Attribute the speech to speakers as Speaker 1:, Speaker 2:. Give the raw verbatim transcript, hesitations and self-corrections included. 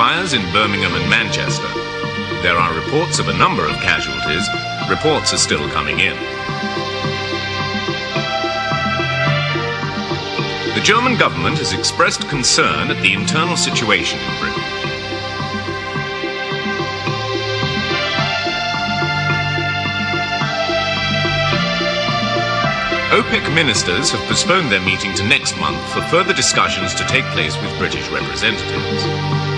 Speaker 1: fires in Birmingham and Manchester. There are reports of a number of casualties. Reports are still coming in. The German government has expressed concern at the internal situation in Britain. OPEC ministers have postponed their meeting to next month for further discussions to take place with British representatives.